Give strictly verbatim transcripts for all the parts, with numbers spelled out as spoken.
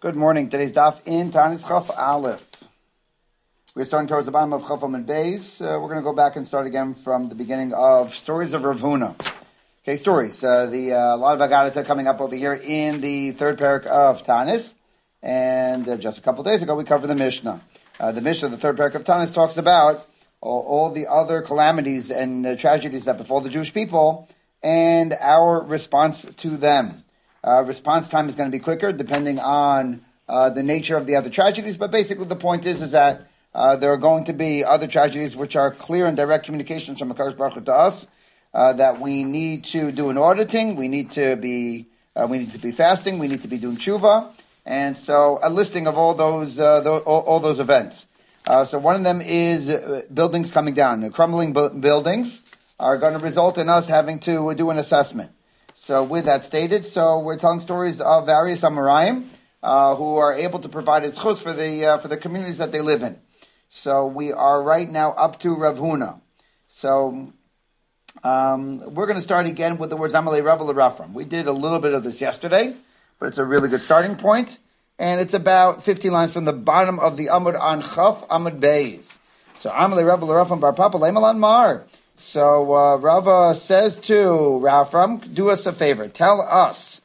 Good morning. Today's daf in Tanis Chaf Aleph. We're starting towards the bottom of Chaf Amud Beis. Uh, we're going to go back and start again from the beginning of Stories of Rav Huna. Okay, stories. Uh, the uh, a lot of Agadata coming up over here in the third parak of Tanis. And uh, just a couple days ago, we covered the Mishnah. Uh, the Mishnah, the third parak of Tanis, talks about all, all the other calamities and uh, tragedies that befall the Jewish people and our response to them. Uh, response time is going to be quicker depending on uh, the nature of the other tragedies, but basically the point is is that uh, there are going to be other tragedies which are clear and direct communications from HaKadosh Baruch Hu to us uh, that we need to do an auditing, we need to be uh, we need to be fasting, we need to be doing tshuva, and so a listing of all those uh, those, all, all those events. Uh, so one of them is uh, buildings coming down. Crumbling bu- buildings are going to result in us having to do an assessment. So with that stated, so we're telling stories of various Amoraim uh, who are able to provide zchus for the uh, for the communities that they live in. So we are right now up to Rav Huna. So um, we're going to start again with the words Amalei Rav L'Rafram. We did a little bit of this yesterday, but it's a really good starting point, and it's about fifteen lines from the bottom of the Amud on Chaf Amud Beis. So Amalei Rav L'Rafram Bar Papa Leimalan Mar. So uh, Rava says to Rafram, do us a favor. Tell us.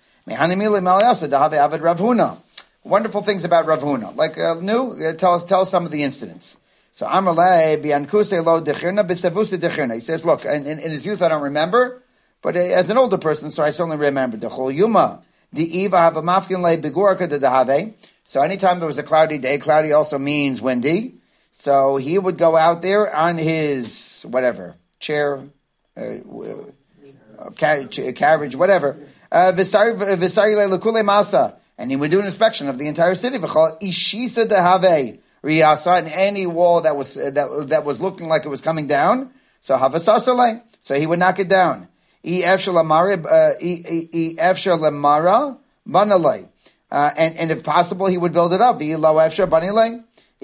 Wonderful things about Rav Huna. Like uh, new, uh, tell us tell us some of the incidents. So Amrle biankuse lo dechirna b'savuse dechirna. He says, look, in, in, in his youth I don't remember, but uh, as an older person, so I certainly remember. Dechol yuma the eva have a mafkin le begurka de dehave. So anytime there was a cloudy day, cloudy also means windy. So he would go out there on his whatever. chair, uh, uh, carriage, carriage, whatever. Uh, and he would do an inspection of the entire city. Ishisa dehave riyasa, and any wall that was uh, that that was looking like it was coming down. So havasasale, so he would knock it down. Ef shalamara, ef shalamara banalei, and and if possible, he would build it up. V'lo ef shabanilei.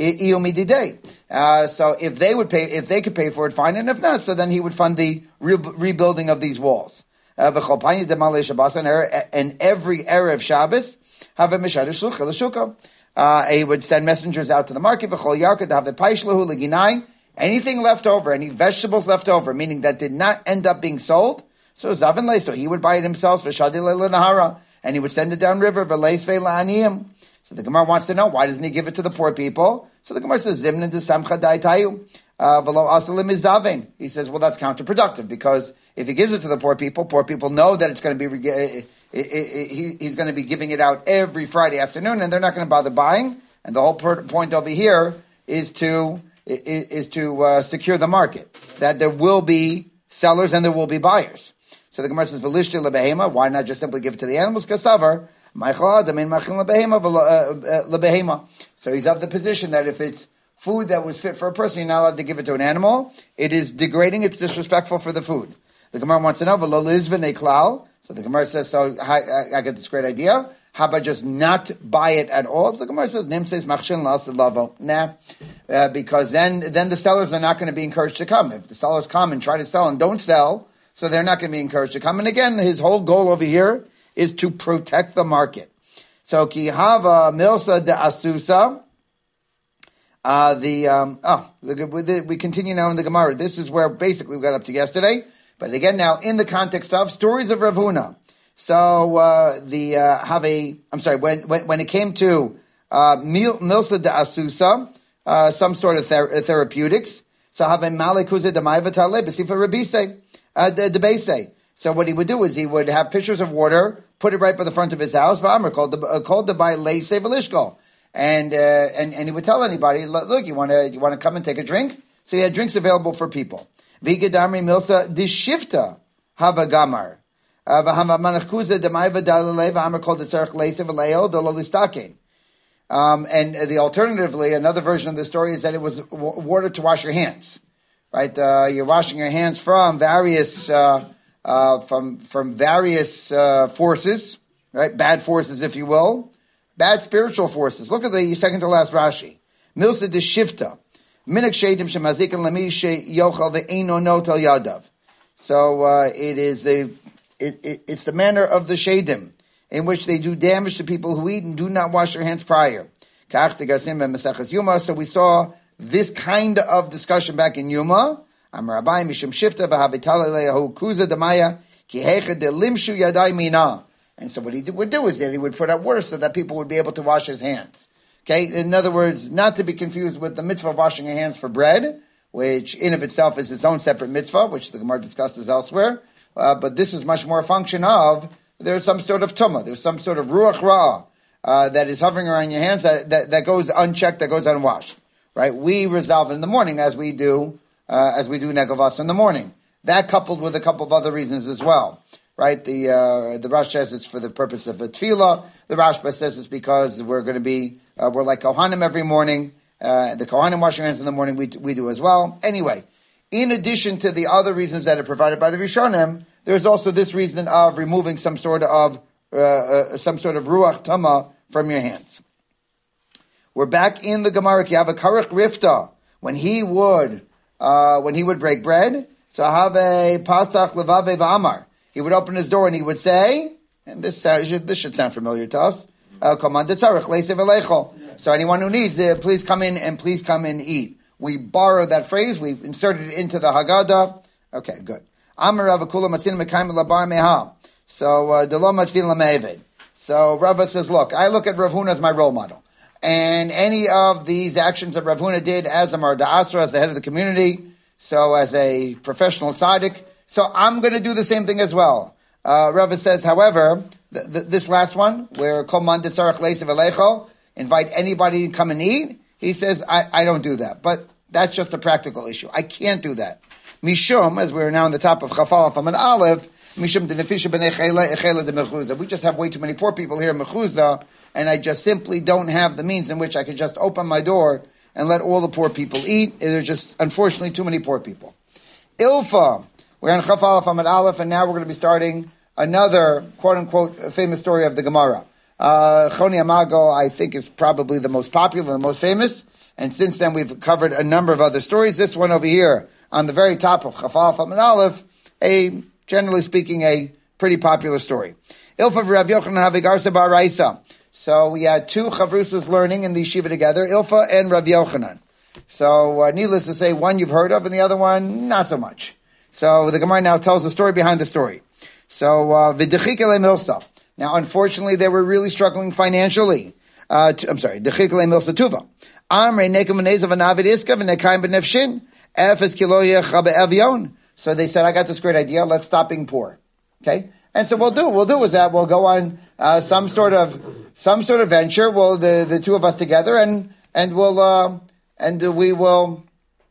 Uh, so if they would pay, if they could pay for it, fine, and if not, so then he would fund the re- rebuilding of these walls. Uh, and every Erev Shabbos, have a uh, he would send messengers out to the market. Anything left over, any vegetables left over, meaning that did not end up being sold, so Zavinle, so he would buy it himself, and he would send it downriver. So the Gemara wants to know, why doesn't he give it to the poor people? So the Gemara says, Zimna de samcha daitayu, v'lo asalim izdaven. He says, well, that's counterproductive, because if he gives it to the poor people, poor people know that it's going to be, he's going to be giving it out every Friday afternoon, and they're not going to bother buying. And the whole point over here is to, is to uh, secure the market, that there will be sellers and there will be buyers. So the Gemara says, v'lishti lebehema, why not just simply give it to the animals? Kasavar. So he's of the position that if it's food that was fit for a person, you're not allowed to give it to an animal. It is degrading, it's disrespectful for the food. The Gemara wants to know, so the Gemara says, so I, I get this great idea. How about just not buy it at all? So the Gemara says, Nim says, nah, uh, because then, then the sellers are not going to be encouraged to come. If the sellers come and try to sell and don't sell, so they're not going to be encouraged to come. And again, his whole goal over here is to protect the market. So kihava milsa de asusa. Uh, the um, oh, the, we continue now in the Gemara. This is where basically we got up to yesterday, but again now in the context of stories of Rav Huna. So uh, the uh, have a I'm sorry when when, when it came to uh, mil, milsa de asusa, uh, some sort of ther- therapeutics. So have a malikuza de maivatale b'sifa rabise de base. So what he would do is he would have pitchers of water, put it right by the front of his house. V'amr called the uh, called the by lei sevelishkol, and uh, and and he would tell anybody, look, you want to you want to come and take a drink. So he had drinks available for people. V'gedamri milsa dishifta hava gamar v'hama manachkuza demayva dalalei v'amr called the tzarich lei seveleo dololistakin. Um, and the alternatively, another version of the story is that it was w- water to wash your hands. Right, uh, you're washing your hands from various. Uh, Uh, from from various uh, forces, right? Bad forces, if you will, bad spiritual forces. Look at the second to last Rashi. Milsa de shifta, minik shedim shemazikin lemi she yochal ve'eno notel yadav. So uh, it is the it, it, it's the manner of the shedim. in which they do damage to people who eat and do not wash their hands prior. So we saw this kind of discussion back in Yuma. And so what he would do is that he would put out water so that people would be able to wash his hands. Okay, in other words, not to be confused with the mitzvah of washing your hands for bread, which in of itself is its own separate mitzvah, which the Gemara discusses elsewhere. Uh, but this is much more a function of there's some sort of tumah, there's some sort of ruach ra uh, that is hovering around your hands that, that, that goes unchecked, that goes unwashed. Right? We resolve it in the morning as we do uh, as we do negavas in the morning. That coupled with a couple of other reasons as well. Right? The uh, the Rash says it's for the purpose of a tefillah. The Rashba says it's because we're going to be uh, we're like Kohanim every morning. Uh, the Kohanim wash their hands in the morning. We we do as well. Anyway, in addition to the other reasons that are provided by the Rishonim, there's also this reason of removing some sort of uh, uh, some sort of ruach tama from your hands. We're back in the Gemara. You have a karich rifta when he would uh, when he would break bread. So have a pasach levave v'amar. He would open his door and he would say, and this uh, should, this should sound familiar to us. Uh, so anyone who needs it, please come in and please come and eat. We borrowed that phrase. We inserted it into the Haggadah. Okay, good. So uh, So Rava says, look, I look at Rav Huna as my role model. And any of these actions that Rav Huna did as a Marda Asra, as the head of the community, so as a professional tzaddik, so I'm going to do the same thing as well. Uh, Rava says, however, th- th- this last one, where Kol Man Ditzarech Leisev Elecho, invite anybody to come and eat, he says, I, I don't do that. But that's just a practical issue. I can't do that. Mishum, as we're now on the top of Chafal from an Aleph, Mishum de Nefisha b'nei Echela de Mechuzah. We just have way too many poor people here in Mechuzah, and I just simply don't have the means in which I could just open my door and let all the poor people eat. There's just, unfortunately, too many poor people. Ilfa. We're on Chaf Aleph Amud Aleph, and now we're going to be starting another quote-unquote famous story of the Gemara. Uh, Choni Amago, I think, is probably the most popular, the most famous, and since then we've covered a number of other stories. This one over here, on the very top of Chaf Aleph Amud Aleph, a, generally speaking, a pretty popular story. Ilfa v'Rav Yochanan havigarsa ba'araisa. So we had two chavrusas learning in the yeshiva together, Ilfa and Rav Yochanan. So uh, needless to say, one you've heard of, and the other one, not so much. So the Gemara now tells the story behind the story. So, v'dechik ele milsa. Now, unfortunately, they were really struggling financially. Uh, t- I'm sorry, dechik ele milsa tuva. Amrei nekem v'nezav v'navid iska v'nekayim b'nefshin. Efes kilo yecha be'avion. So they said, I got this great idea, let's stop being poor. Okay? And so we'll do, we'll do is that we'll go on uh, some sort of, some sort of venture, we'll, the, the two of us together, and, and we'll, uh, and we will,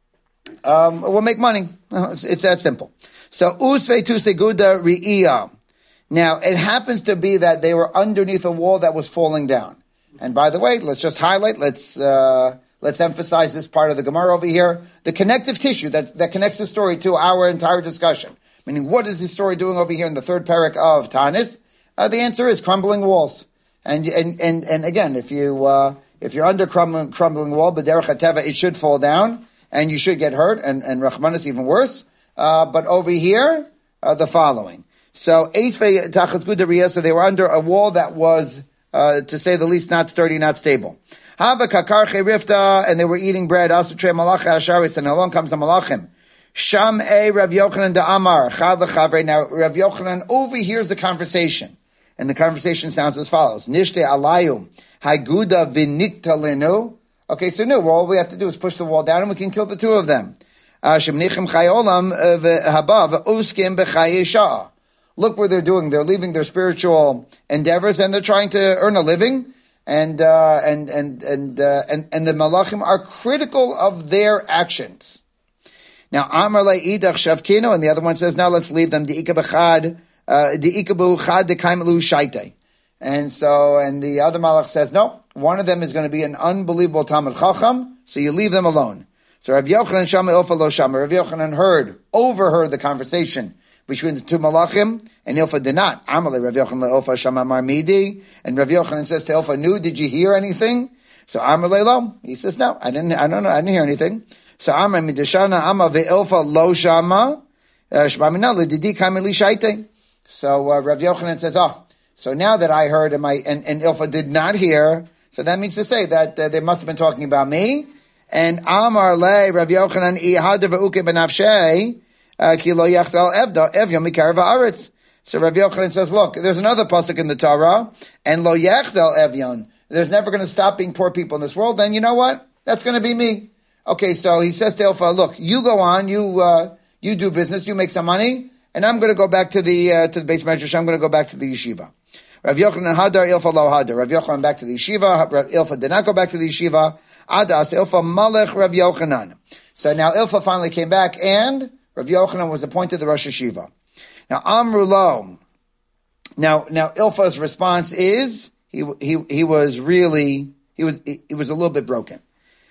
um, we'll make money. It's, it's that simple. So, usveitu seguda ri'iyah. Now, it happens to be that they were underneath a wall that was falling down. And by the way, let's just highlight, let's, uh, let's emphasize this part of the Gemara over here. The connective tissue that, that connects the story to our entire discussion. Meaning, what is this story doing over here in the third parak of Tanis? Uh, the answer is crumbling walls. And, and, and, and again, if you, uh, if you're under crumbling, crumbling wall, b'derech hateva, it should fall down. And you should get hurt, and, and Rahman is even worse. Uh, but over here, uh, the following. So, so they were under a wall that was, uh, to say the least, not sturdy, not stable. Hava kakarche rifta, and they were eating bread. Also, tre malacha asharis, and along comes the malachim. Sham e Rav Yochanan da Amar, chad lechavre. Now, Rav Yochanan overhears the conversation. And the conversation sounds as follows. Nishte alayu, haguda vinikta lenu. Okay, so no, all we have to do is push the wall down and we can kill the two of them. Look what they're doing. They're leaving their spiritual endeavors and they're trying to earn a living. And, uh, and, and, and, uh, and, and the malachim are critical of their actions. Now, Amar le'idach shavkino, and the other one says, now let's leave them. Di'ika b'chad, di'ika b'chad de'kaim lu shaitei. And so, and the other malach says, no. One of them is going to be an unbelievable Talmid Chacham, so you leave them alone. So Rav Yochanan Shama Ilfa Lo Shama. Rav Yochanan heard, overheard the conversation between the two malachim, and Ilfa did not. Amalei Rav Yochanan Ilfa Shama Marmidi, and Rav Yochanan says to Ilfa, "Nu, did you hear anything?" So Amalei Lo, he says, "No, I didn't. I don't know. I didn't hear anything." So Amar Midashana Ama ve'Ilfa Lo Shama Shma Minale Didi Kamili Shaite. So uh, Rav Yochanan says, "Oh." So now that I heard and my and, and Ilfa did not hear, so that means to say that uh, they must have been talking about me. And Amar le Rav Yochanan ihad v'uke benafshei ki lo yachtal evda evya mikar va'aretz. So Rav Yochanan says, look, there's another pasuk in the Torah, and lo yachtal evyon. There's never going to stop being poor people in this world. Then you know what? That's going to be me. Okay, so he says to Ilfa, look, you go on, you uh, you do business, you make some money, and I'm going to go back to the uh, to the base measure. I'm going to go back to the yeshiva. Rav Yochanan hadar, Ilfa lo hadar. Rav Yochanan back to the yeshiva. Rav Ilfa did not go back to the yeshiva. Adas Ilfa malech Rav Yochanan. So now Ilfa finally came back, and Rav Yochanan was appointed the Rosh Yeshiva. Now Amru lo. Now now Ilfa's response is he he he was really he was he, he was a little bit broken.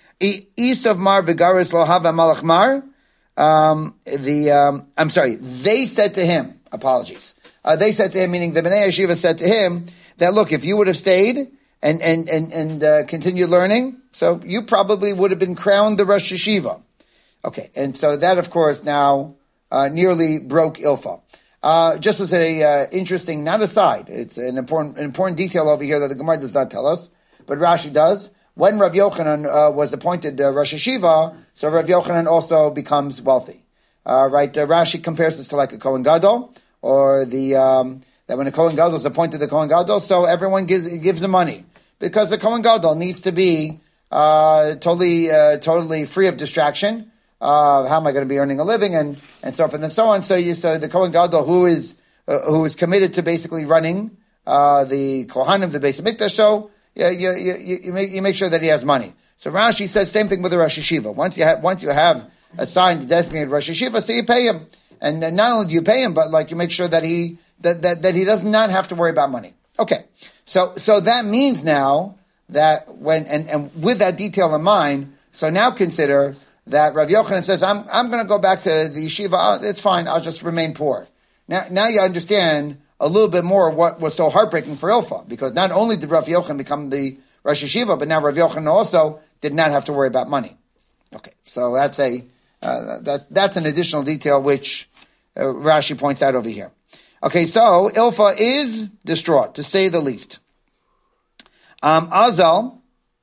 Isav mar v'garis lo hava malach mar. Um, the um, I'm sorry. They said to him, apologies. Uh, they said to him, meaning the Bnei Yeshiva said to him that look, if you would have stayed and and and and uh, continued learning, so you probably would have been crowned the Rosh Yeshiva. Okay, and so that of course now uh, nearly broke Ilfa. Uh, just as a uh, interesting, not aside, it's an important an important detail over here that the Gemara does not tell us, but Rashi does. When Rav Yochanan uh, was appointed uh, Rosh Yeshiva, so Rav Yochanan also becomes wealthy. Uh, right? Uh, Rashi compares this to like a Kohen Gadol, or the um, that when a Kohen Gadol is appointed the Kohen Gadol, so everyone gives gives him money because the Kohen Gadol needs to be uh, totally uh, totally free of distraction. Uh, how am I going to be earning a living, and and so forth and so on. So you so the Kohen Gadol who is uh, who is committed to basically running uh, the Kohanim, the Beis Hamikdash, so you, you, you, you, make, you make sure that he has money. So Rashi says same thing with the Rosh Yeshiva. Once you have once you have assigned designated Rosh Yeshiva, so you pay him, and then not only do you pay him, but like you make sure that he that, that that he does not have to worry about money. Okay, so so that means now that when and, and with that detail in mind, so now consider that Rav Yochanan says, I'm I'm going to go back to the yeshiva. Oh, it's fine. I'll just remain poor. Now now you understand a little bit more what was so heartbreaking for Ilfa, because not only did Rav Yochanan become the Rosh Yeshiva, but now Rav Yochanan also did not have to worry about money. Okay, so that's a uh, that that's an additional detail which uh, Rashi points out over here. Okay, so Ilfa is distraught, to say the least. Um, Azal,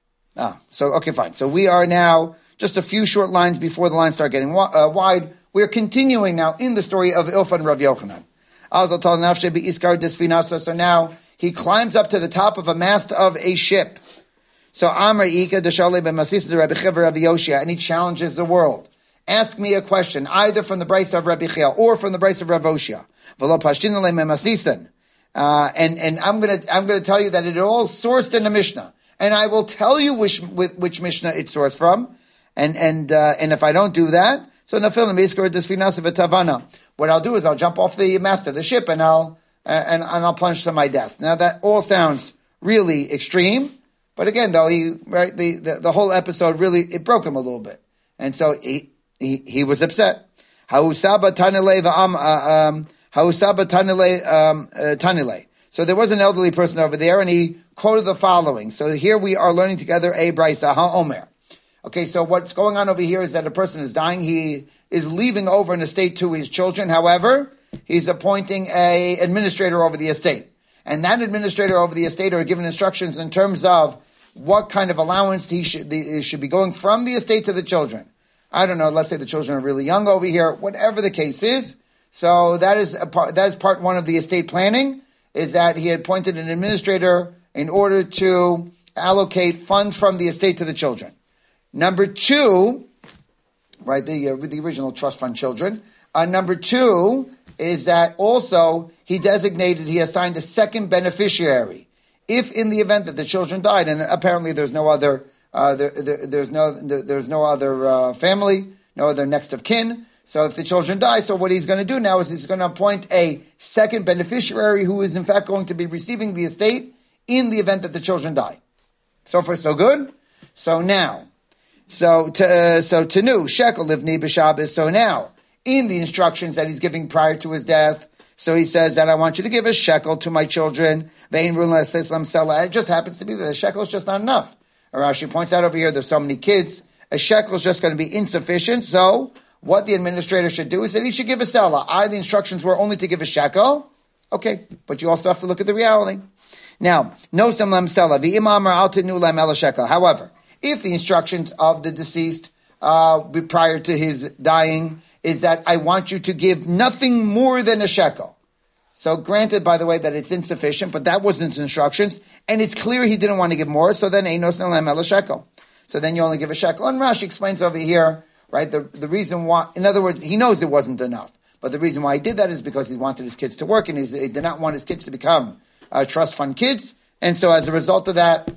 ah, so okay, fine. So we are now just a few short lines before the lines start getting uh, wide. We're continuing now in the story of Ilfa and Rav Yochanan. Azal tal nafshe be'iskar desfinasa. So now he climbs up to the top of a mast of a ship. So Amar Ika Deshale ben Masisa de Rabbi Chiva Rabbi Yoshia, and he challenges the world. Ask me a question, either from the Brayso of Rabbi Chia or from the Brayso of Rabbi Yoshia. V'lo pashtinale ben Masisan. Uh, and, and I'm gonna, I'm gonna tell you that it all sourced in the Mishnah. And I will tell you which, which, which Mishnah it's sourced from. And, and, uh, and if I don't do that, so Nafil Miskar Desfinasa V'Tavana. What I'll do is I'll jump off the mast of the ship and I'll, uh, and, and I'll plunge to my death. Now that all sounds really extreme. But again, though, he, right, the, the, the whole episode really, it broke him a little bit. And so he, he, he was upset. Hausaba Tanile Va'am, um, Hausaba Tanile, um, uh, Tanile. So there was an elderly person over there, and he quoted the following. So here we are learning together a Brayso HaOmer. Okay, so what's going on over here is that a person is dying. He is leaving over an estate to his children. However, he's appointing a administrator over the estate. And that administrator over the estate are given instructions in terms of what kind of allowance he should, the, should be going from the estate to the children. I don't know, let's say the children are really young over here, whatever the case is. So that is a part, that is part one of the estate planning, is that he had appointed an administrator in order to allocate funds from the estate to the children. Number two, right, the, uh, the original trust fund children. Uh, number two is that also he designated, he assigned a second beneficiary. If in the event that the children died, and apparently there's no other, uh, there, there, there's no, there, there's no other uh, family, no other next of kin. So if the children die, so what he's going to do now is he's going to appoint a second beneficiary who is in fact going to be receiving the estate in the event that the children die. So far, so good. So now, so to, uh, so Tanu shekel livni b'Shabbos. So now, in the instructions that he's giving prior to his death, so he says that I want you to give a shekel to my children. It just happens to be that a shekel is just not enough. Rashi points out over here, there's so many kids. A shekel is just going to be insufficient. So what the administrator should do is that he should give a stela. I, the instructions were only to give a shekel. Okay, but you also have to look at the reality. Now, no sam lam stella v'imamar al tinu lam ela shekel. However, if the instructions of the deceased uh, prior to his dying is that I want you to give nothing more than a shekel. So granted, by the way, that it's insufficient, but that wasn't his instructions, and it's clear he didn't want to give more, so then no sam lam ela shekel. So then you only give a shekel. And Rashi explains over here, right, the, the reason why, in other words, he knows it wasn't enough. But the reason why he did that is because he wanted his kids to work, and he did not want his kids to become uh, trust fund kids. And so as a result of that,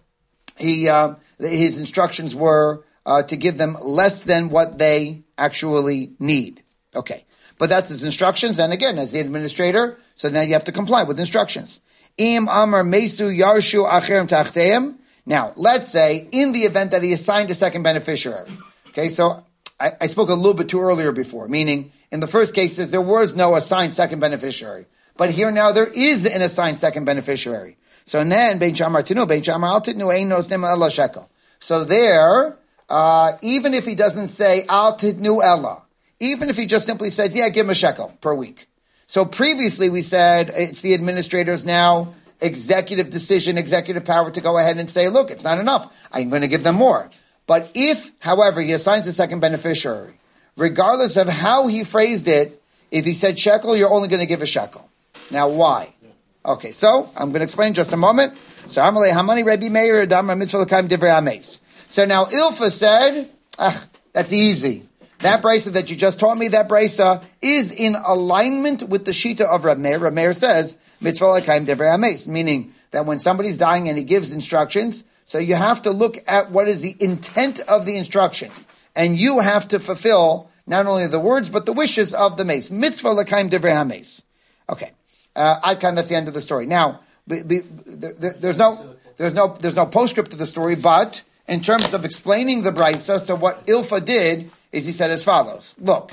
he uh, his instructions were uh, to give them less than what they actually need. Okay. But that's his instructions. And again, as the administrator, so now you have to comply with instructions. Im amar mesu yarshu acherim tachteim. Now, let's say in the event that he assigned a second beneficiary. Okay, so I, I spoke a little bit too earlier before, meaning in the first cases, there was no assigned second beneficiary. But here now there is an assigned second beneficiary. So then, Ben Shamar Tinu, Ben Shamar Al Titnu, Ein Nos Nema Ella Shekel. So there, uh, even if he doesn't say Al Titnu Ella, even if he just simply says, yeah, give him a shekel per week. So previously we said it's the administrator's now executive decision, executive power to go ahead and say, look, it's not enough. I'm going to give them more. But if, however, he assigns a second beneficiary, regardless of how he phrased it, if he said shekel, you're only going to give a shekel. Now, why? Okay, so I'm going to explain in just a moment. So, Amalei Hamani Rebbe Meir Adam Mitzvah L'Kaim Divrei Ames. So now Ilfa said, ah, that's easy. That brisa that you just taught me, that brisa is in alignment with the shita of Reb Meir. Reb Meir says, Mitzvah L'Kaim Divrei Ames, meaning that when somebody's dying and he gives instructions, so you have to look at what is the intent of the instructions. And you have to fulfill not only the words, but the wishes of the mace. Mitzvah L'Kaim Divrei Ames. Okay. Uh, Adkan, that's the end of the story. Now, be, be, there, there's no, there's no, there's no postscript to the story, but in terms of explaining the brisa, so what Ilfa did is he said as follows. Look,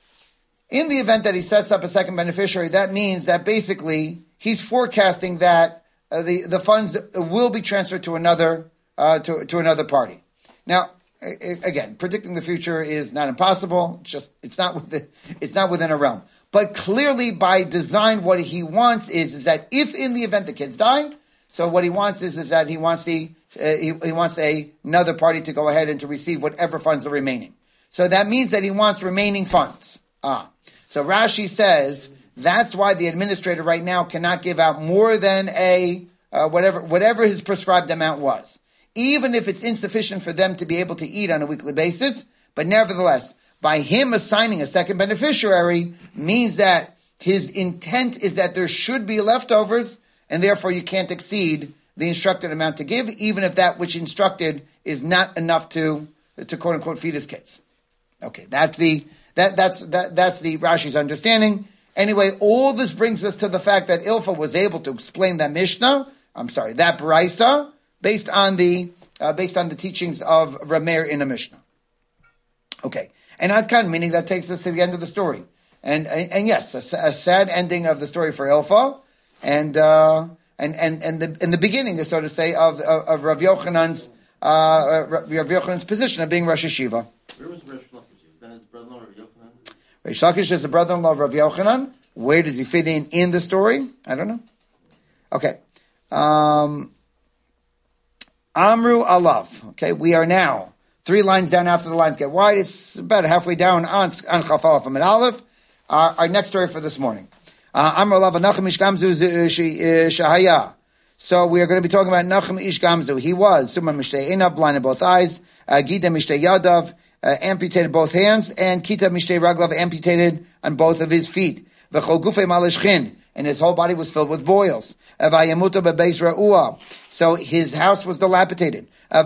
in the event that he sets up a second beneficiary, that means that basically he's forecasting that uh, the, the funds will be transferred to another, uh, to, to another party. Now, again, predicting the future is not impossible. It's just, it's not within, it's not within a realm. But clearly by design, what he wants is, is that if in the event the kids die, so what he wants is, is that he wants the, uh, he, he wants a, another party to go ahead and to receive whatever funds are remaining. So that means that he wants remaining funds. Ah. So Rashi says, that's why the administrator right now cannot give out more than a, uh, whatever, whatever his prescribed amount was. Even if it's insufficient for them to be able to eat on a weekly basis, but nevertheless, by him assigning a second beneficiary means that his intent is that there should be leftovers, and therefore you can't exceed the instructed amount to give, even if that which instructed is not enough to, to quote unquote feed his kids. Okay, that's the that that's that that's the Rashi's understanding. Anyway, all this brings us to the fact that Ilfa was able to explain that Mishnah. I'm sorry, that Brisa. Based on the uh, based on the teachings of Reb Meir in a Mishnah. Okay, and Adkan, meaning that takes us to the end of the story, and and, and yes, a, a sad ending of the story for Ilfa, and uh, and and and the in the beginning, so to say, of of, of Rav Yochanan's uh, Rav Yochanan's position of being Rosh Hashiva. Where was Rish Lakish? Then his brother-in-law Rav Yochanan. Rish Lakish is the brother-in-law of Rav Yochanan. Where does he fit in in the story? I don't know. Okay. Um, Amru Alav. Okay, we are now three lines down after the lines get wide. It's about halfway down on on Chaf Aleph and Aleph. Our, our next story for this morning. Amru Alav Nachum Ish Gamzu Shahaya. So we are going to be talking about Nachum Ish Gamzu. He was Sumar Mishtei Einav, blind in both eyes. Gida Mishtei Yadav, amputated both hands, and Kita Mishtei Raglav, amputated on both of his feet. V'chol Gufei Malishchin. And his whole body was filled with boils. So his house was dilapidated. Uh,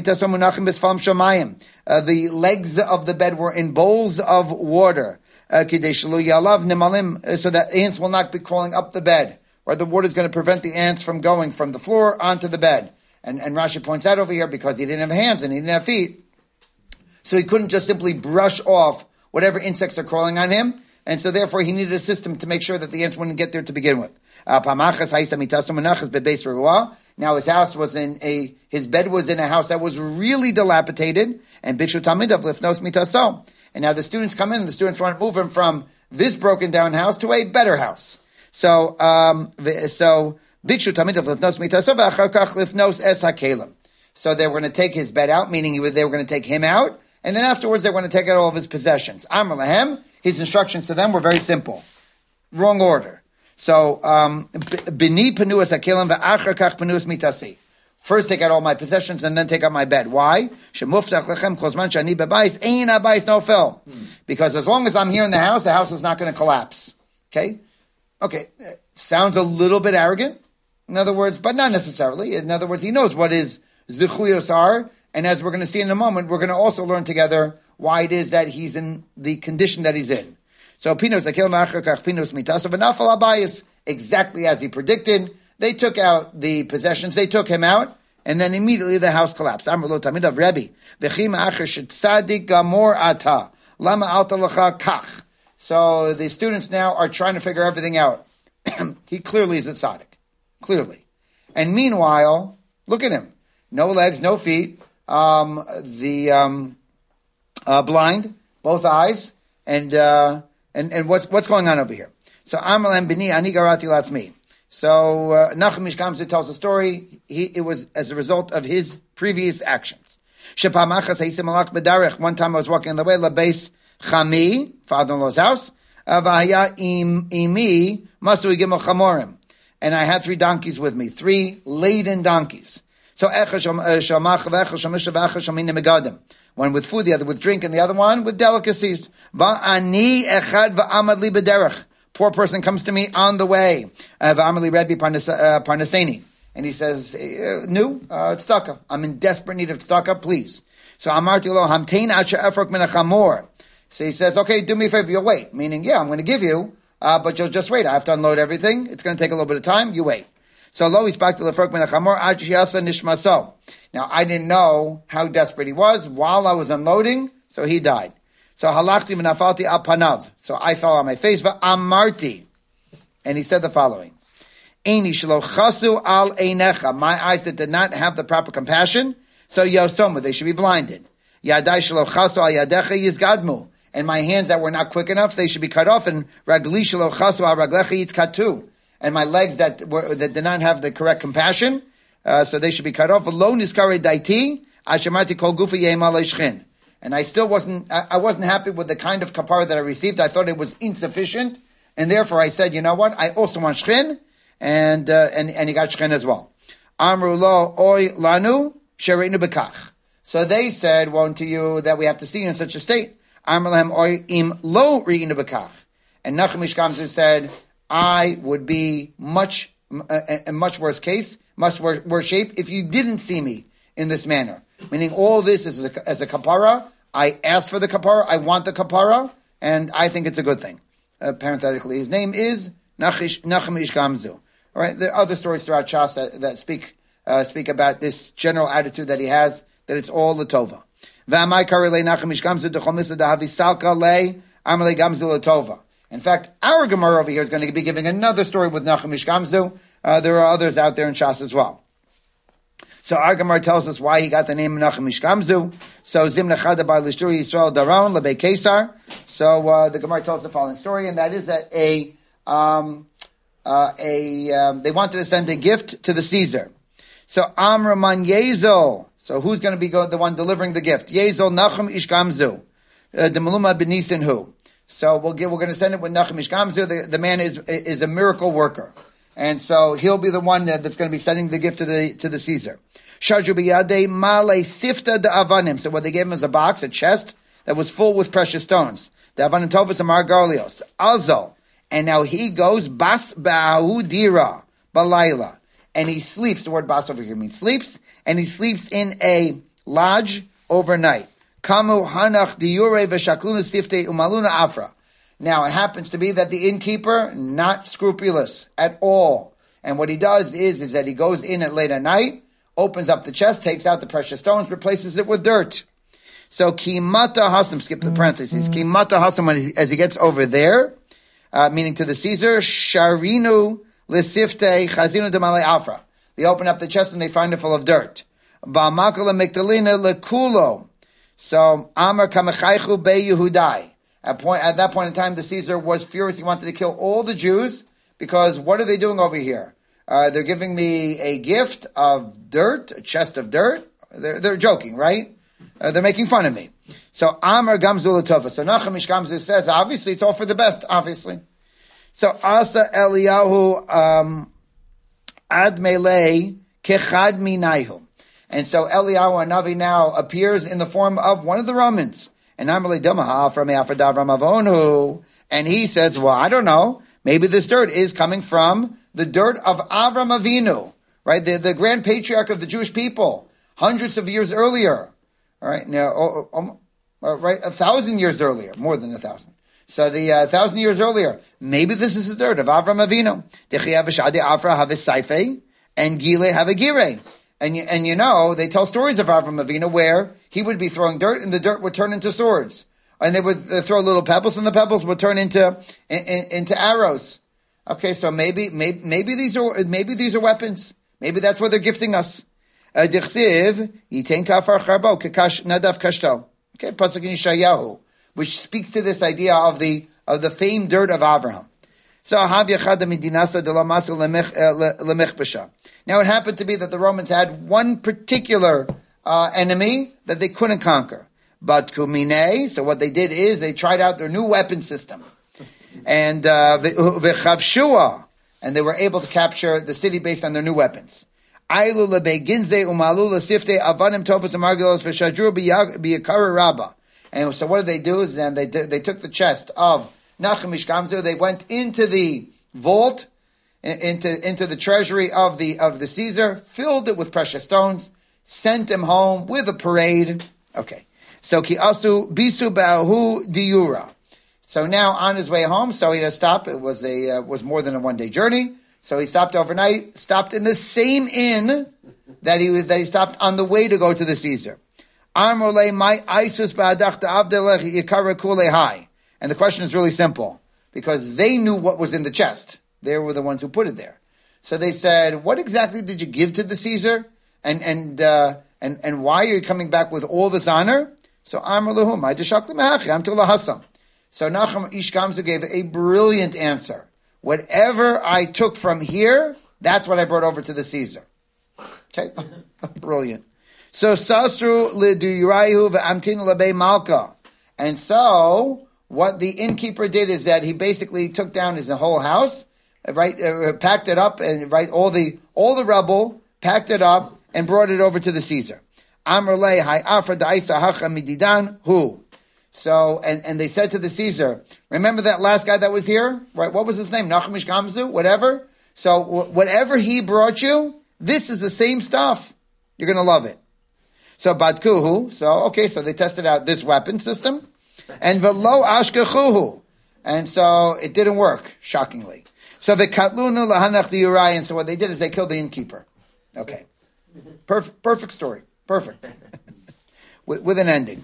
the legs of the bed were in bowls of water. Uh, so that ants will not be crawling up the bed, or the water is going to prevent the ants from going from the floor onto the bed. And, and Rashi points out over here, because he didn't have hands and he didn't have feet, so he couldn't just simply brush off whatever insects are crawling on him. And so therefore he needed a system to make sure that the ants wouldn't get there to begin with. Uh, now his house was in a, his bed was in a house that was really dilapidated, and Bikshu Tamidav lifnos mitaso. And now the students come in, and the students want to move him from this broken down house to a better house. So, um, so, Bikshu Tamid of Lifnos Mitasov, Achar Kach Lifnos Es HaKelim. So they were going to take his bed out, meaning he was, they were going to take him out, and then afterwards they were going to take out all of his possessions. Amr Lahem, his instructions to them were very simple. Wrong order. So, um, Bini Panuas HaKelim V'achar Kach Panuas Mitasi. First take out all my possessions and then take out my bed. Why? Because as long as I'm here in the house, the house is not going to collapse. Okay? Okay. Sounds a little bit arrogant. In other words, but not necessarily. In other words, he knows what his zichuyos are. And as we're going to see in a moment, we're going to also learn together why it is that he's in the condition that he's in. So, Pinos Akil Machakach Pinos Mitasav Nafal Abayis, exactly as he predicted. They took out the possessions. They took him out, and then immediately the house collapsed. Amr lo tamid of Rebbe. V'chim acher shetzadik gamor ata. Lama alta lecha kach. So the students now are trying to figure everything out. He clearly is a tzaddik. Clearly. And meanwhile, look at him. No legs, no feet. Um, the um, uh, blind, both eyes. And, uh, and, and what's, what's going on over here? So Amr lam bini ani garati latzmi. So uh, Nachum Ish Gamzu tells a story. He, it was as a result of his previous actions. One time I was walking on the way, Labeis Chami, father-in-law's house, Vahaya imi masu gimel chamorim, and I had three donkeys with me, three laden donkeys. So one with food, the other with drink, and the other one with delicacies. Va'ani echad va'amad li b'derech. Poor person comes to me on the way. V'amali Rebbe Parnaseni. And he says, no, uh, tzedakah. I'm in desperate need of tzedakah, please. So Amarti lo hamtein acha efrok min hachamor. So he says, okay, do me a favor, you'll wait. Meaning, yeah, I'm going to give you, uh, but you'll just wait. I have to unload everything. It's going to take a little bit of time. You wait. So lo ispak to lefrok min hachamor ad shiasa nishmaso. Now, I didn't know how desperate he was while I was unloading, so he died. So halachti v'nafalti al panav. So I fell on my face. V'amarti. And he said the following. Eini shelo chasu al einecha. My eyes that did not have the proper compassion. So yosoma, they should be blinded. Yadai shelo chasu al yadecha yizgadmu. And my hands that were not quick enough, they should be cut off. And ragli shelo chasu al raglecha yitkatu. And my legs that were, that did not have the correct compassion, uh, so they should be cut off. Lo niskare daiti. Ashamati kol gufa yemal leishchin. And I still wasn't, I wasn't happy with the kind of kapara that I received. I thought it was insufficient. And therefore I said, you know what? I also want shchin. And, uh, and, and he got shchin as well. Amru lo oy lanu shereinu bekach. So they said, well, to you that we have to see you in such a state. Amru lahem oy im lo reinu bekach. And Nachum Ish Gamzu said, I would be much, a, a much worse case, much worse, worse shape if you didn't see me in this manner. Meaning all this is as a, as a kapara. I asked for the kapara. I want the kapara. And I think it's a good thing. Uh, parenthetically, his name is Nachish, Nachum Ish Gamzu. All right. There are other stories throughout Shas that, that speak, uh, speak about this general attitude that he has, that it's all Latova. V'amai kari le Nachum Ish Gamzu d'chol misad dahavi salka le amale Gamzu Latova. In fact, our Gemara over here is going to be giving another story with Nachum Ish Gamzu. Uh, there are others out there in Shas as well. So our Gemara tells us why he got the name Nachum Ish Gamzu. So Zim Nechada by Lishturi Yisrael Daron Lebei Kesar. So uh, the Gemara tells the following story, and that is that a um, uh, a um, they wanted to send a gift to the Caesar. So Amraman Yezel. So who's going to be the one delivering the gift? Yezel Nachum Ish Gamzu. Uh, the Maluma Benisin who. So we'll get, we're going to send it with Nachum Ish Gamzu. The, the man is is a miracle worker. And so he'll be the one that's going to be sending the gift to the to the Caesar. Shaju biyadei male sifta de avanim. So what they gave him was a box, a chest that was full with precious stones. The avanim tovus amar garlios. Also, and now he goes bas ba'udira balayla, and he sleeps. The word bas over here means sleeps, and he sleeps in a lodge overnight. Kamu hanach diure v'shakluna sifte umaluna afra. Now, it happens to be that the innkeeper, not scrupulous at all. And what he does is, is that he goes in at late at night, opens up the chest, takes out the precious stones, replaces it with dirt. So, Kimata Hasam, skip the parentheses, Kimata Hasam, as he gets over there, uh, meaning to the Caesar, Sharinu Lisifte Chazinu de Male Afra. They open up the chest and they find it full of dirt. Ba'makala Mikdalina Lekulo. So, Amar Kamechaychu Be Yehudai. At point, at that point in time, the Caesar was furious. He wanted to kill all the Jews because what are they doing over here? Uh, they're giving me a gift of dirt, a chest of dirt. They're, they're joking, right? Uh, they're making fun of me. So Amar Gamzu Latova. So Nachum Ish Gamzu says, obviously, it's all for the best, obviously. So Asa Eliyahu um, Ad Melei Kechad Minayhu. And so Eliyahu Hanavi now appears in the form of one of the Romans. And Amalei Damaha from Afradav Ramavonu. And he says, well, I don't know. Maybe this dirt is coming from the dirt of Avram Avinu, right? The, the grand patriarch of the Jewish people, hundreds of years earlier. All right, now, oh, oh, oh, right, a thousand years earlier, more than a thousand. So the uh, thousand years earlier, maybe this is the dirt of Avram Avinu. And Gile have a gire. And you, and you know, they tell stories of Avram Avinu where he would be throwing dirt and the dirt would turn into swords. And they would uh, throw little pebbles and the pebbles would turn into, in, in, into arrows. Okay, so maybe, maybe, maybe these are, maybe these are weapons. Maybe that's what they're gifting us. Okay, pasuk in Yeshayahu, which speaks to this idea of the, of the famed dirt of Avraham. So, now it happened to be that the Romans had one particular uh, enemy that they couldn't conquer. But kumine, so what they did is they tried out their new weapon system. And uh, v'chavshua, and they were able to capture the city based on their new weapons. And so what they do is then they they took the chest of Nachum Ish Gamzu, they went into the vault, into into the treasury of the of the Caesar, filled it with precious stones, sent him home with a parade. Okay. So ki asu bisu ba'hu diura. So now on his way home, so he had to stop. It was a uh, was more than a one day journey. So he stopped overnight, stopped in the same inn that he was that he stopped on the way to go to the Caesar. Amrole my isus ba'adach avdelech yikara kulehai. And the question is really simple, because they knew what was in the chest. They were the ones who put it there. So they said, what exactly did you give to the Caesar? And and uh, and and why are you coming back with all this honor? So Amar lahum, I deshakli mehachi, I'm tulahasam. So Nachum Ish Gamzu gave a brilliant answer. Whatever I took from here, that's what I brought over to the Caesar. Okay? Brilliant. So Sasru liduyrayu ve'amtin labei malka. And so what the innkeeper did is that he basically took down his whole house, right, uh, packed it up, and right, all the all the rubble, packed it up, and brought it over to the Caesar. Amrlei hay afra da'isa hacha mididan hu. So, and, and they said to the Caesar, remember that last guy that was here? Right? What was his name? Nachum Ish Gamzu? Whatever. So, wh- whatever he brought you, this is the same stuff. You're going to love it. So, badkuhu. So, okay, so they tested out this weapon system. And velo ashkechuhu. And so, it didn't work, shockingly. So, v'katlunu lahanach diurai. And so what they did is they killed the innkeeper. Okay. Perfect, perfect story. Perfect. with, with an ending.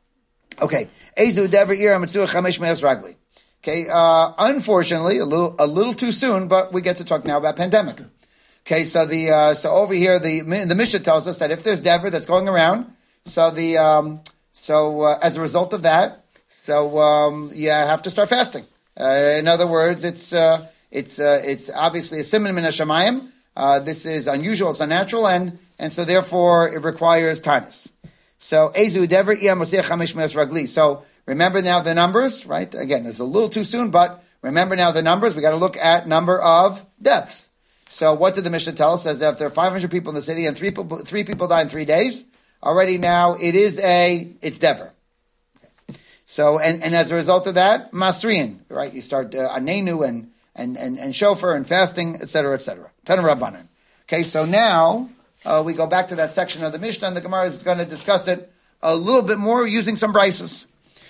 Okay. Ezu dever ira mitzvah chamesh me'os ragli. Okay. Uh, unfortunately, a little, a little too soon, but we get to talk now about pandemic. Okay. So the, uh, so over here, the, the Mishnah tells us that if there's dever that's going around, so the, um, so, uh, as a result of that, so, um, you have to start fasting. Uh, in other words, it's, uh, it's, uh, it's obviously a siman min hashamayim. Uh, this is unusual, it's unnatural, and, and so therefore it requires tanis. So, Ezu Dever Iya Moseh Chamesh Me'os Ragli. So, remember now the numbers, right? Again, it's a little too soon, but remember now the numbers. We got to look at number of deaths. So, what did the Mishnah tell us? Says that if there are five hundred people in the city and three people, three people die in three days, already now it is a, it's Dever. Okay. So, and, and as a result of that, Masrian, right? You start uh, Anenu and, and, and, and Shofar and fasting, et cetera, et cetera. Tana Rabbanan. Okay, so now, Uh, we go back to that section of the Mishnah, and the Gemara is going to discuss it a little bit more using some brises.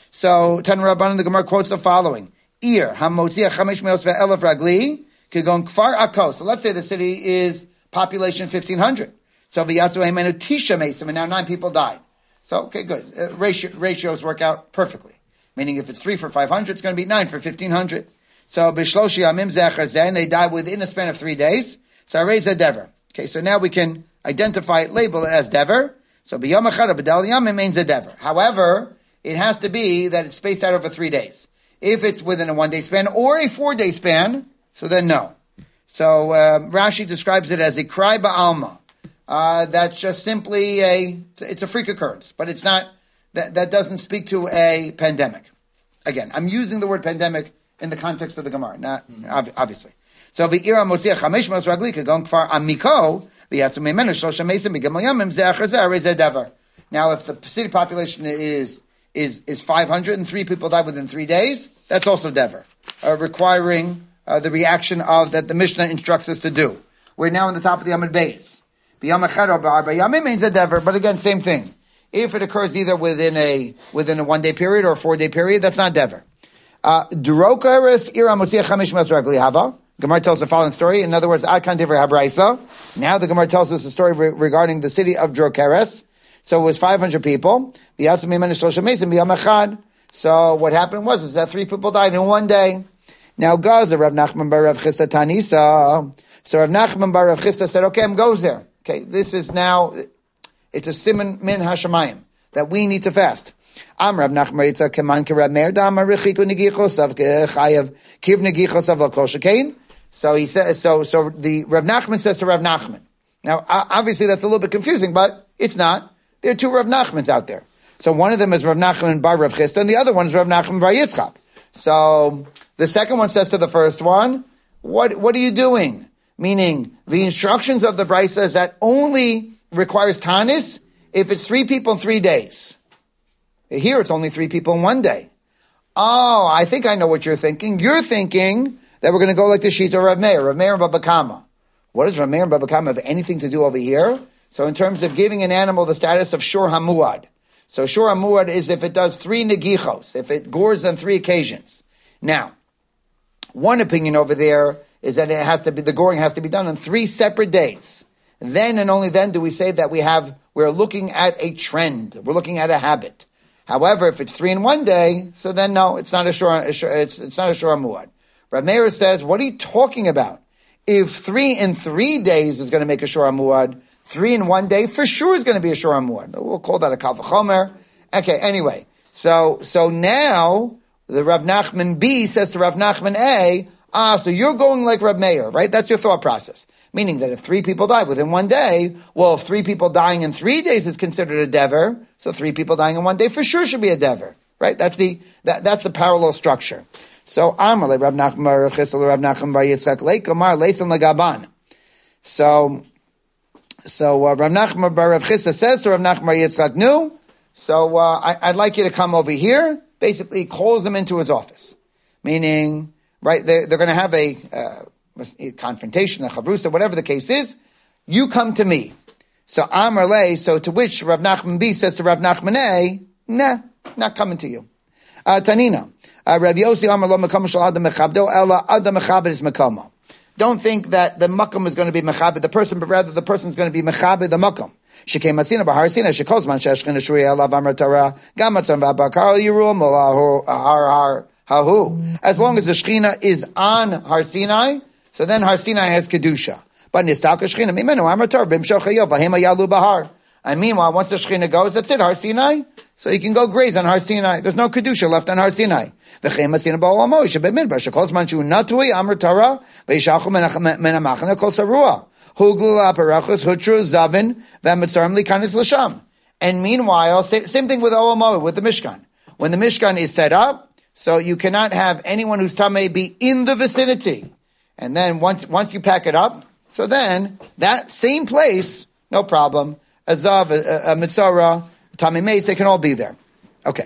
So, Tan Rabbanan, the Gemara quotes the following: Ir hamotzia chamesh meos ve'elef ragli kegon kfar akos. So, let's say the city is population fifteen hundred. So, v'yatzu heimenu tisha mesim, and now nine people died. So, okay, good. Uh, ratio, ratios work out perfectly. Meaning, if it's three for five hundred, it's going to be nine for fifteen hundred. So, b'shloshi amim zechar zen, they die within a span of three days. So, I raise a dever. Okay, so now we can identify it, label it as dever. So b'yom echad b'dal yam it means a dever. However, it has to be that it's spaced out over three days. If it's within a one day span or a four day span, So then no. So uh, Rashi describes it as a cry ba'alma. Uh, that's just simply a, it's a freak occurrence, but it's not, that, that doesn't speak to a pandemic. Again, I'm using the word pandemic in the context of the Gemara, not mm-hmm. obviously. So v'ira mosiyah chamesh mos ragli kagon kfar amiko v'yatzum memenu shlosha mesim b'gimel yamim zeh achar zeh arei zeh davar. Now, if the city population is is is five hundred and three people die within three days, that's also davar, uh, requiring uh, the reaction of that the Mishnah instructs us to do. We're now on the top of the Amud Beis. B'yam echad or b'arba yamim means a davar, but again, same thing. If it occurs either within a within a one day period or a four day period, that's not dever. Durokaris ira motziach chamish mas ragli hava. Gemara tells the following story. In other words, Akan divrei habraisa. Now the Gemara tells us a story re- regarding the city of Drokeres. So it was five hundred people. So what happened was is that three people died in one day. Now Gaza Rav Nachman bar Rav Chisda Tanisa. So Rav Nachman bar Rav Chisda said, "Okay, I'm goes there. Okay, this is now." It's a siman min hashamayim that we need to fast. Am Rav Nachman Yitzchak keman kerav Meir dam arichiku negichosav chayav kiv negichosav l'kol shekain. So he says. So so the Rav Nachman says to Rav Nachman. Now obviously that's a little bit confusing, but it's not. There are two Rav Nachmans out there. So one of them is Rav Nachman bar Rav Chisda, and the other one is Rav Nachman bar Yitzchak. So the second one says to the first one, "What what are you doing?" Meaning the instructions of the Brisa is that only requires tanis if it's three people in three days. Here it's only three people in one day. Oh, I think I know what you're thinking. You're thinking that we're going to go like the Shita of Rav Meir, Rav Meir and Baba Kama. What does Rav Meir and Baba Kama have anything to do over here? So in terms of giving an animal the status of Shur HaMuad. So Shur HaMuad is if it does three negichos, if it gores on three occasions. Now, one opinion over there is that it has to be, the goring has to be done on three separate days. Then and only then do we say that we have, we're looking at a trend. We're looking at a habit. However, if it's three in one day, so then no, it's not a shur, it's, it's not a shur muad. Rav Meir says, what are you talking about? If three in three days is going to make a shur muad, three in one day for sure is going to be a shur muad. We'll call that a kal v'chomer. Okay, anyway. So, so now, the Rav Nachman B says to Rav Nachman A, ah, so you're going like Rav Meir, right? That's your thought process. Meaning that if three people die within one day, well, if three people dying in three days is considered a dever, so three people dying in one day for sure should be a dever, right? That's the that, that's the parallel structure. So Amar le Rav Nachman bar Chisda Rav Nachman bar Yitzchak leikamar leisan legaban. So so uh, Rav Nachman bar Rav Chisda says to Rav Nachman bar Yitzchak, no. So uh, I, I'd like you to come over here. Basically, calls him into his office, meaning right they're, they're going to have a. Uh, A confrontation, a chavrusa, whatever the case is, you come to me. So Amar Le, so to which Rav Nachman B says to Rav Nachman A, nah, not coming to you. Uh, Tanina, uh, Rav Yossi Amar Lo Mekam Shal Adam Mechabdo Ela Adam Mechabed is Mekama. Don't think that the Makam is going to be Mechabed the person, but rather the person is going to be Mechabed the Makam. Shekei Matzina Bahar Sina Shekozman Sheshchin Shuri Elav Amar Torah Gamatzon Vabakar Yirum Har Har Hahu. As long as the Shechina is on Har Sinai, so then Har Sinai has Kedusha. But Nistalka Shechina, Mimenu Amatar, Bim Shochayov, Vahema Yalu Bahar. And meanwhile, once the Shechina goes, that's it, Har Sinai. So you can go graze on Har Sinai. There's no Kedusha left on Har Sinai. V'chein Matzina Ba'ol Amo, Yisha B'midbar, Shekos Manchu Natui, Amar Torah, V'yishachu Menamachana Kol Sarua. Huglu Aparachos, Hutru, Zavin, V'amitzarim Likanis L'sham. And meanwhile, same thing with Ol Amo, with the Mishkan. When the Mishkan is set up, so you cannot have anyone who's Tameh be in the vicinity. And then once once you pack it up, so then that same place, no problem. Azav, a, a Mitzara, Tamei Meis, they can all be there. Okay.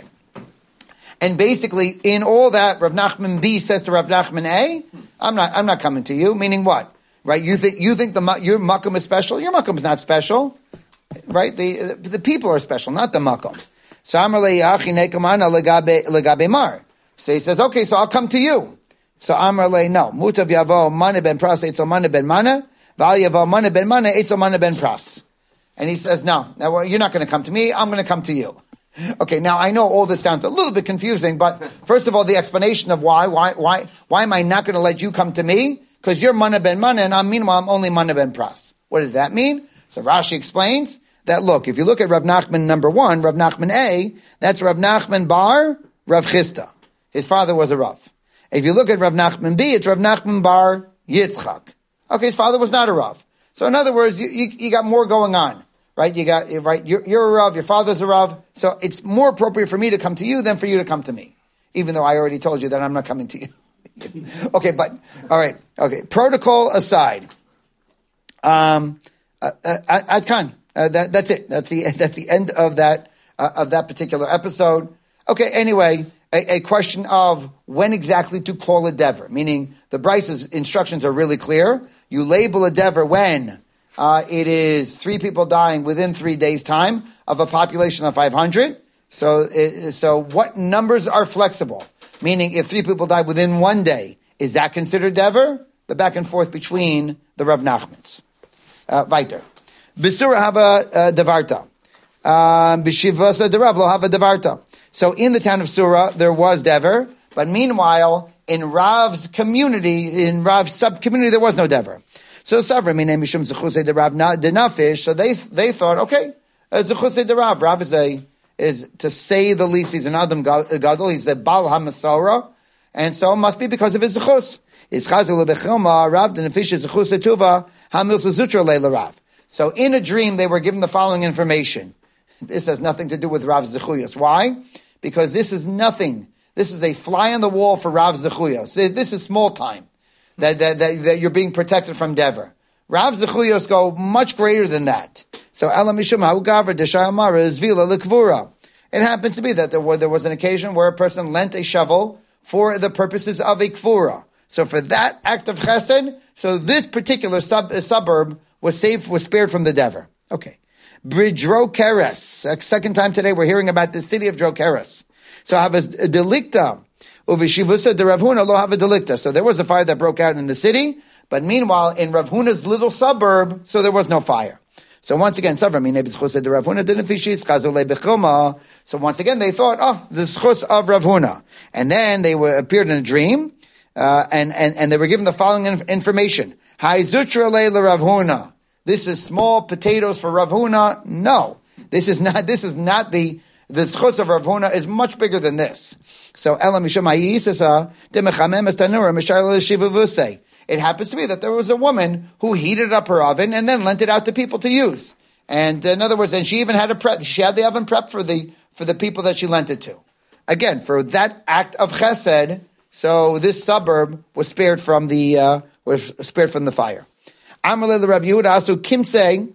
And basically, in all that, Rav Nachman B says to Rav Nachman A, I'm not I'm not coming to you. Meaning what? Right? You think you think the your makom is special? Your makom is not special, right? The the people are special, not the makom. So Amar le'yachi nekamana legabe legabe mar. So he says, okay, so I'll come to you. So Amar Le, no. Mutav yavo mana ben pras etzel mana ben mana. Val yavo mana ben mana etzel mana ben pras. And he says, no. Now well, you're not going to come to me. I'm going to come to you. Okay. Now I know all this sounds a little bit confusing, but first of all, the explanation of why, why, why, why am I not going to let you come to me? Because you're mana ben mana, and I'm meanwhile I'm only mana ben pras. What does that mean? So Rashi explains that. Look, if you look at Rav Nachman number one, Rav Nachman A, that's Rav Nachman bar Rav Chisda. His father was a Rav. If you look at Rav Nachman B, it's Rav Nachman bar Yitzchak. Okay, his father was not a Rav. So in other words, you, you, you got more going on, right? You got, right, you're, you're a Rav, your father's a Rav, so it's more appropriate for me to come to you than for you to come to me. Even though I already told you that I'm not coming to you. Okay, but, all right, okay, protocol aside. Um, uh, uh, Adkan, uh, that, that's it. That's the, that's the end of that, uh, of that particular episode. Okay, anyway, a, a question of when exactly to call a dever, meaning the Bryce's instructions are really clear. You label a dever when uh, it is three people dying within three days' time of a population of five hundred. So, so what numbers are flexible? Meaning, if three people die within one day, is that considered dever? The back and forth between the Rav Nachmans. Uh, weiter. B'sura hava devarta. B'shivasa derav lo hava devarta. So in the town of Surah, there was dever, but meanwhile, in Rav's community, in Rav's sub-community, there was no dever. So Savra, mine mishum zechusei de Rav denafish, so they, they thought, okay, zechusei de Rav, Rav is a, is, to say the least, he's an Adam Gadol, he's a Bal HaMasora, and so it must be because of his zechus. It's chazul lebechilma, Rav denafish zechus etuva, hamilsa zutra leila Rav. So in a dream, they were given the following information. This has nothing to do with Rav's zechuyos. Why? Because this is nothing. This is a fly on the wall for Rav Zechuyos. This is small time that, that, that, that you're being protected from Dever. Rav Zechuyos go much greater than that. So, Elam Mishum Ha'ugavar Deshayamara is Vila Likvura. It happens to be that there, were, there was an occasion where a person lent a shovel for the purposes of a Kfura. So for that act of chesed, so this particular sub, uh, suburb was saved, was spared from the Dever. Okay. Bridrokeres. Second time today we're hearing about the city of Drokeres. So have a delicta. Uvishivusa de Rav Huna lo have a delicta. So there was a fire that broke out in the city, but meanwhile in Rav Huna's little suburb, so there was no fire. So once again, so once again they thought, oh, the schus of Rav Huna. And then they were appeared in a dream, uh, and, and, and they were given the following information. Hai zutra le Rav Huna. This is small potatoes for Rav Huna. No, this is not. This is not the the schus of Rav Huna is much bigger than this. So Elam Mishum Hayisasa demechamem es tanura mishayla l'shivavusei. It happens to be that there was a woman who heated up her oven and then lent it out to people to use. And in other words, and she even had a prep. She had the oven prepped for the for the people that she lent it to. Again, for that act of chesed, so this suburb was spared from the uh, was spared from the fire. Amalei the Rav Yehuda also Kimsei.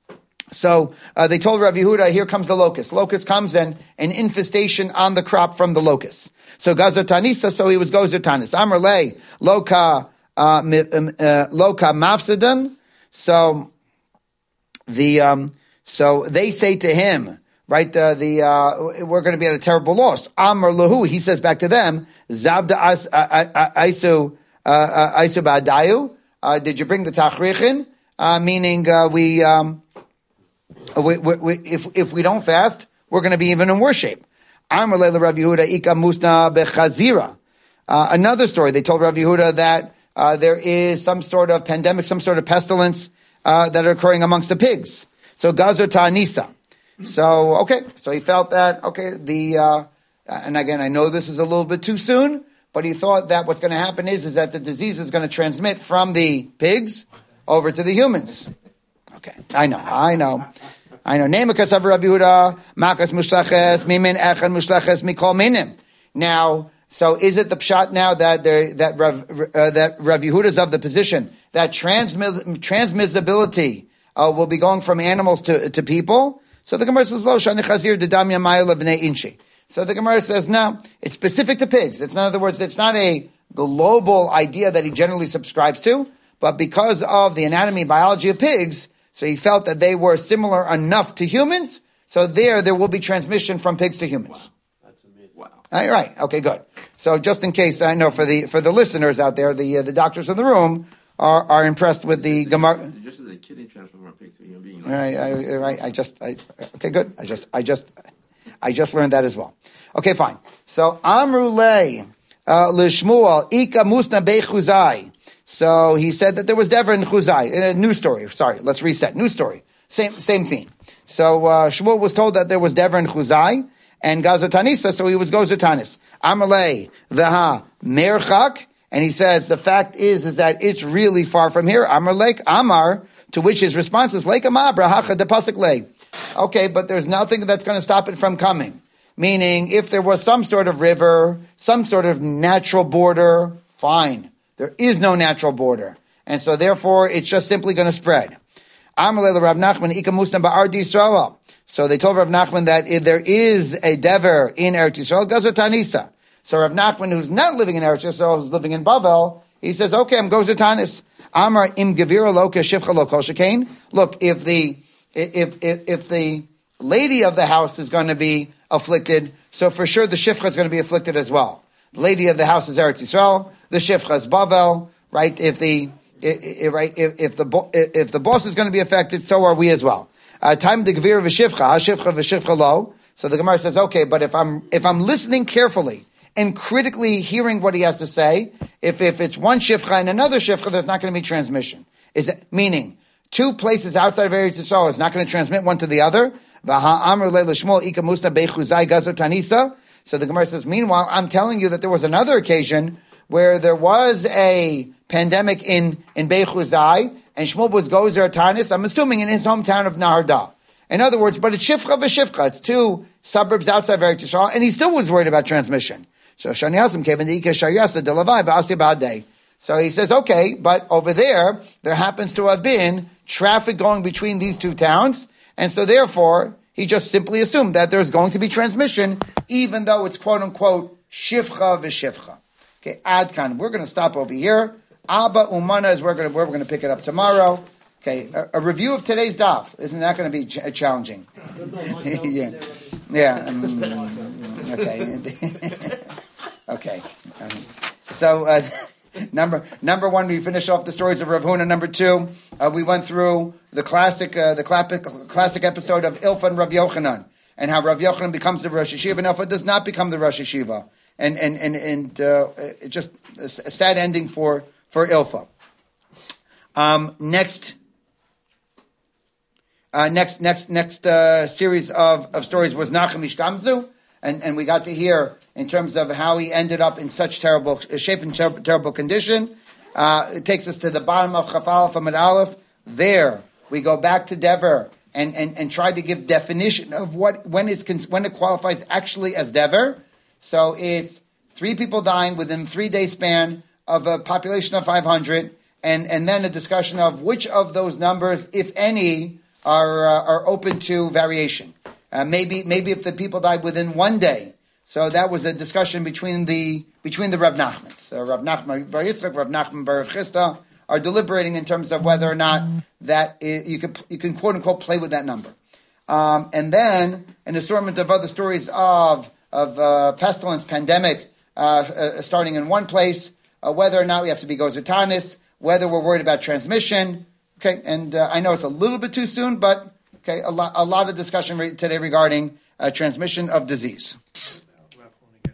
So uh, they told Rav Yehuda, here comes the locust. Locust comes and an infestation on the crop from the locust. So Gazer Tanisa, so he was Gozer Tanis. Amalei Loka uh, uh, Loka Mafsadan. So the um, so they say to him, right? Uh, the uh, we're going to be at a terrible loss. Amar Lahu, he says back to them, Zavda Aisu Aisu Ba'adayu. Uh, did you bring the tachrichin? Uh, meaning, uh, we, um, we, we, we, if, if we don't fast, we're going to be even in worse shape. Amar leila Rav Yehuda ika musna bechazira. Uh, another story, they told Rav Yehuda that, uh, there is some sort of pandemic, some sort of pestilence, uh, that are occurring amongst the pigs. So, gazer ta'anisa. So, okay, so he felt that, okay, the, uh, and again, I know this is a little bit too soon, but he thought that what's going to happen is, is that the disease is going to transmit from the pigs over to the humans. Okay, I know, I know, I know. Nemakas of Rav Yehuda, makas mushlaches, mimin echan mushlaches mikol minim. Now, so is it the pshat now that there, that Rav, uh, that Rav Yehuda is of the position that transmiss, transmissibility uh, will be going from animals to to people? So the Gemara says, "Lo shani chazir dedam yamayel v'nei inchi." So the Gemara says, no, it's specific to pigs. It's in other words, it's not a global idea that he generally subscribes to, but because of the anatomy and biology of pigs, so he felt that they were similar enough to humans. So there, there will be transmission from pigs to humans. Wow. That's amazing. Wow. All right. Okay, good. So just in case, I know for the for the listeners out there, the uh, the doctors in the room are, are impressed with the Gemara. Just as a kidney transfer from a pig to a human being. Right. I, right. I just. I, okay. Good. I just. I just. I just learned that as well. Okay, fine. So, Amru Le, uh, L'Shmuel, Ika Musna Bechuzai. So, he said that there was Dever in Chuzai. A new story. Sorry, let's reset. New story. Same, same theme. So, uh, Shmuel was told that there was Dever in Chuzai, and Gazer Tanisa, so he was Gozer Tanis. Amru Le, Veha, Merchak, and he says the fact is is that it's really far from here. Amar Lake Amar, to which his response is Lake Amar Brahacha de Pasuk Lei. Okay, but there's nothing that's going to stop it from coming. Meaning, if there was some sort of river, some sort of natural border, fine. There is no natural border, and so therefore it's just simply going to spread. Amar Le Rav Nachman Ika Musna Ba'ar Yisrael. So they told Rav Nachman that if there is a dever in Eretz Yisrael, Gazer Tanisa. So Rav Nachman, who's not living in Eretz Yisrael, who's living in Bavel, he says, okay, I'm Gazer Tanis. Amar Im Gevira Loka Shifcha Lo Kol Shekain. Look, if the, if, if, if the lady of the house is going to be afflicted, so for sure the Shifcha is going to be afflicted as well. The lady of the house is Eretz Yisrael, the Shifcha is Bavel, right? If the, if, right, if, if the, if the boss is going to be affected, so are we as well. Uh, time the Gevir v'shivcha, shivcha v'shivcha lo. So the Gemara says, okay, but if I'm if I'm listening carefully and critically hearing what he has to say, if if it's one shivcha and another shivcha, there's not going to be transmission. Is it, meaning two places outside of Eretz Yisrael is not going to transmit one to the other. So the Gemara says, meanwhile, I'm telling you that there was another occasion where there was a pandemic in in Beichuzai. And Shmuel was Gozer Tanis, I'm assuming in his hometown of Naharda. In other words, but it's Shifcha v'Shifcha. It's two suburbs outside of Eretz Yisrael, and he still was worried about transmission. So Shani Hasim came in the Ika Sharyasa Delavai v'Asi Ba'adei. So he says, okay, but over there, there happens to have been traffic going between these two towns, and so therefore, he just simply assumed that there's going to be transmission, even though it's quote unquote Shifcha v'Shifcha. Okay, Adkan. We're going to stop over here. Abba Umana is where we're going to, we're going to pick it up tomorrow. Okay, a, a review of today's daf. Isn't that going to be ch- challenging? yeah, yeah. Um, okay, okay. Um, so uh, number number one, we finished off the stories of Rav Huna. Number two, uh, we went through the classic uh, the classic classic episode of Ilfa and Rav Yochanan, and how Rav Yochanan becomes the Rosh Yeshiva, and Ilfa does not become the Rosh Yeshiva, and and and and uh, it just a sad ending for. For Ilfa. Um, next, uh, next, next, next uh, series of, of stories was Nachum Ishtamzu, and and we got to hear in terms of how he ended up in such terrible shape and ter- terrible condition. Uh, it takes us to the bottom of Chaf Aleph Amud Aleph. There we go back to Dever and and and try to give definition of what when it's when it qualifies actually as Dever. So it's three people dying within three day span of a population of five hundred, and, and then a discussion of which of those numbers, if any, are uh, are open to variation. Uh, maybe maybe if the people died within one day. So that was a discussion between the between the Rav Nachmans. So Rav Nachman Bar Yitzchak, Rav Nachman Bar Rav Chisda are deliberating in terms of whether or not that is, you can you can quote unquote play with that number. Um, and then an assortment of other stories of of uh, pestilence, pandemic, uh, uh, starting in one place. Uh, whether or not we have to be Gozer Tanis, whether we're worried about transmission. Okay, and uh, I know it's a little bit too soon, but okay, a lot, a lot of discussion re- today regarding uh, transmission of disease.